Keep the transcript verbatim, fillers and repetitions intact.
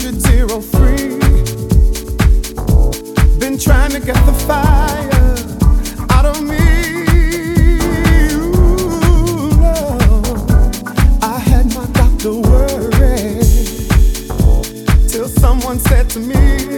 hundred zero free. Been trying to get the fire out of me. Ooh, Lord. I had my doctor worried till someone said to me,